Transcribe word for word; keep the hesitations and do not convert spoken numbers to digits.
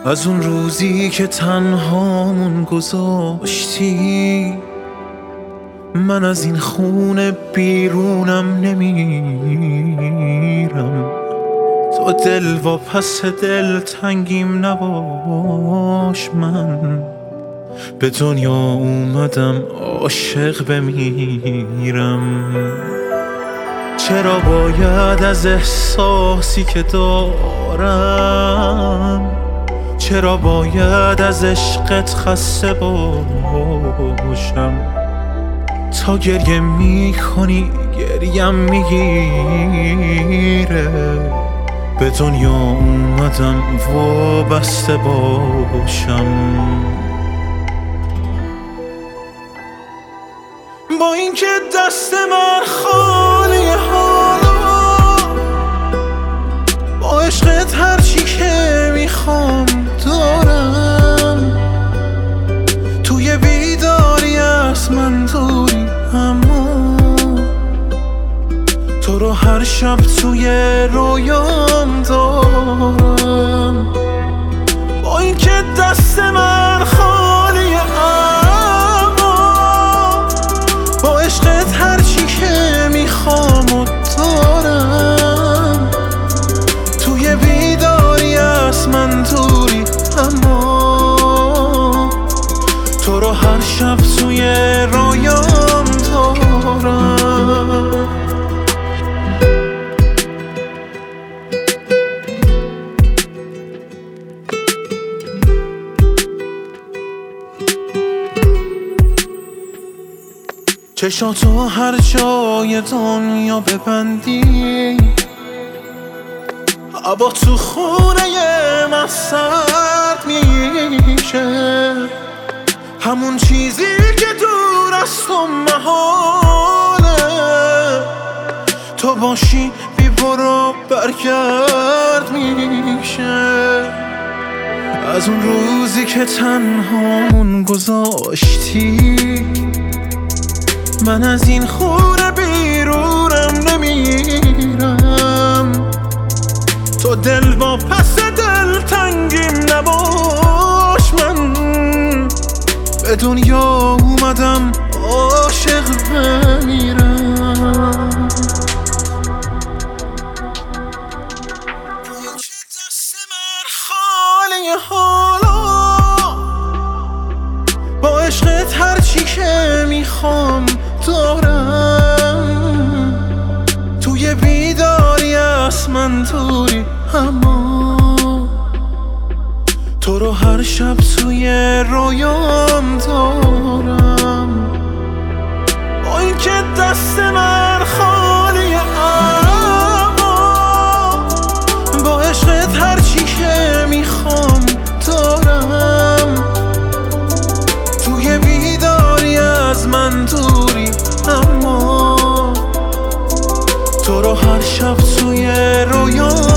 از اون روزی که تنهامون گذاشتی، من از این خونه بیرونم نمیرم. تو دل و پس دل تنگیم نباش، من به دنیا اومدم عاشق بمیرم. چرا باید از احساسی که دارم، چرا باید از عشقت خسته باشم؟ تا گریه میکنی گریم میگیره، به دنیا اومدم وابسته باشم. با اینکه دست من خالی حالا، با عشقت هرچی که میخوام دارم. توی بیداری از من دوری، اما تو رو هر شب توی رویام دارم. با اینکه دست من خالیه، اما با عشقت هرچی که میخوام و دارم. توی بیداری از من دوری، اما تو رو هر شب توی رویام دارم. چشاتو هر جای دنیا ببندی، هوا تو خونه من سرد میشه. همون چیزی که دور از تو محاله، تو باشی بی برو برگرد میشه. از اون روزی که تنهامون گذاشتی، من از این خونه بیرونم نمیرم. تو دل با پس دل تنگیم نباش، من به دنیا اومدم عاشق بمیرم. دست من خالی حالا، با عشقت هرچی که میخوام دارم. توی بیداری از من دوری، اما تو رو هر شب توی رویام دارم. با اینکه دست من خالیه، اما با عشقت هرچی که میخوام دارم. توی بیداری از من دوری، اما تو رو هر شب توی رویام